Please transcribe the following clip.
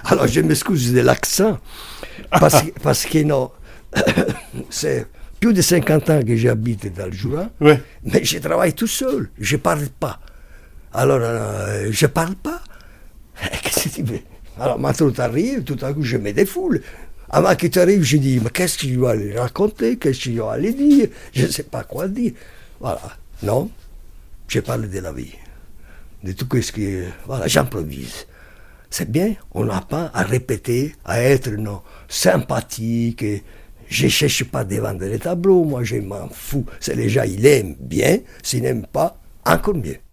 Alors je m'excuse de l'accent, parce que non, c'est plus de 50 ans que j'habite dans le Jura, Ouais. mais je travaille tout seul, je ne parle pas. Alors, je ne parle pas. Qu'est-ce que tu veux? Alors maintenant tu arrives, tout à coup je me défoule. Avant que tu arrives, je dis, mais qu'est-ce que je dois aller raconter, qu'est-ce que je dois aller dire, je ne sais pas quoi dire. Voilà, non, je parle de la vie, de tout ce que... Voilà, j'improvise. C'est bien, on n'a pas à répéter, à être non, sympathique. Je ne cherche pas devant les tableaux, moi je m'en fous. Si les gens ils aiment bien, s'ils n'aiment pas, encore mieux.